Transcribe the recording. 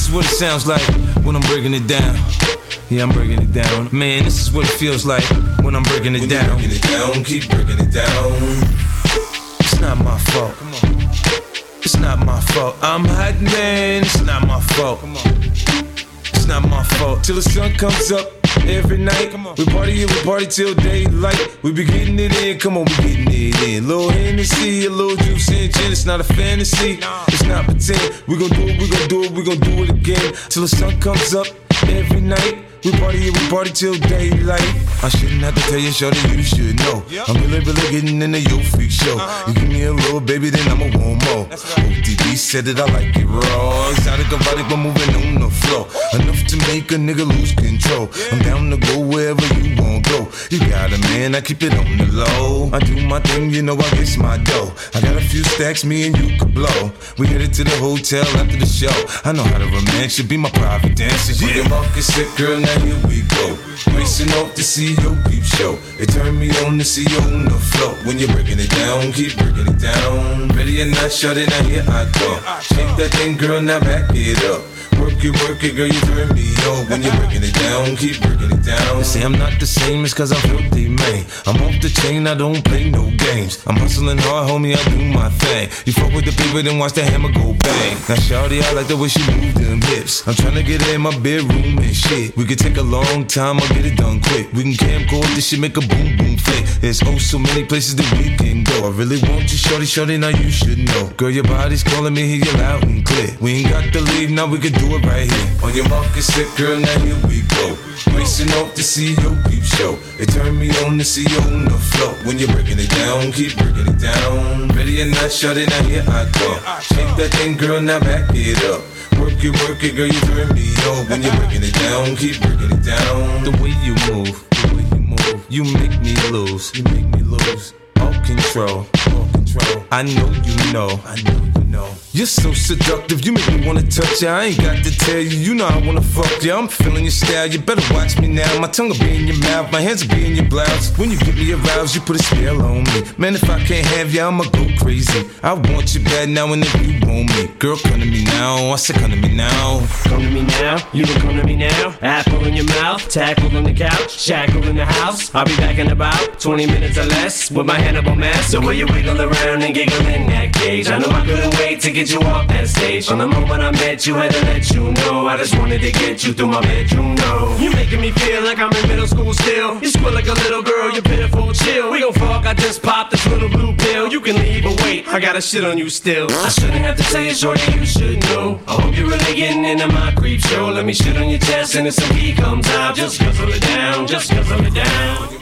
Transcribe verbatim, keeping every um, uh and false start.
is what it sounds like when I'm breaking it down. Yeah, I'm breaking it down. Man, this is what it feels like when I'm breaking it when down. Breaking it down, keep breaking it down. It's not my fault. Come on. It's not my fault. I'm hot, man. It's not my fault. Come on. It's not my fault. Till the sun comes up every night. We party, we party till daylight. We be getting it in. Come on, we getting it in. Little Hennessy, a little juice and gin. It's not a fantasy. It's not pretend. We gon' do it, we gon' do it, we gon' do it again. Till the sun comes up every night. We party, we party till daylight. I shouldn't have to tell you, shorty, you should know. Yep. I'm really, really getting into your freak show. Uh-huh. You give me a little baby, then I'ma want more. Right. O D B said that I like it raw. Exotic, erotic, but moving on the floor. Enough to make a nigga lose control. Yeah. I'm down to go wherever you won't go. You got it, man, I keep it on the low. I do my thing, you know I get my dough. I got a few stacks, me and you could blow. We headed to the hotel after the show. I know how to romance, you be my private dancer. Yeah, your market sick, girl, now here we go. Racing off to see your peep show. It turned me on to see you on the floor. When you're breaking it down, keep breaking it down. Ready or not, shut it, now here I go. Shake that thing, girl, now back it up. Work it, work it, girl, you turn me on. When you're breaking it down, keep breaking it down. They say I'm not the same, it's cause I'm filthy, man. I'm off the chain, I don't play no games. I'm hustling hard, homie, I do my thing. You fuck with the people, then watch the hammer go bang. Now shawty, I like the way she move them hips. I'm tryna get her in my bedroom and shit. We could take a long time, I'll get it done quick. We can camcord this shit, make a boom boom flick. There's oh so many places that we can go. I really want you, shorty, shorty, now you should know. Girl, your body's calling me, hear you loud and clear. We ain't got to leave, now we can do it right here. On your market sick, girl, now here we go. Racing off to see your peep show. It turned me on to see you on the floor. When you're breaking it down, keep breaking it down. Ready or not, shut it, now here I go. Shake that thing, girl, now back it up. Work it, work it, girl, you turn me on. When you're breaking it down, keep breaking it down. The way you move, the way you move, you make me lose, you make me lose. All control, all control. I know you know, I know you know. You're so seductive, you make me wanna touch you. I ain't got to tell you, you know I wanna fuck you. I'm feeling your style, you better watch me now. My tongue will be in your mouth, my hands will be in your blouse. When you get me aroused, you put a spell on me. Man, if I can't have you, I'ma go crazy. I want you bad now and if you want me. Girl, come to me now, I said come to me now. Come to me now, you can come to me now. Apple in your mouth, tackle on the couch, shackle in the house. I'll be back in about twenty minutes or less with my Hannibal mask. The way you wiggle around and giggle in that cage. I know I couldn't wait to get you off that stage. From the moment I met you, had to let you know. I just wanted to get you through my bedroom, no. You making me feel like I'm in middle school still. You squeal like a little girl, you're pitiful, chill. We gon' fuck, I just popped this little blue pill. You can leave, but wait, I got a shit on you still. I shouldn't have to tell you, shorty, you should know. I hope you're really getting into my creep show. Let me shit on your chest and if some pee comes out, just guzzle it down, just guzzle it down.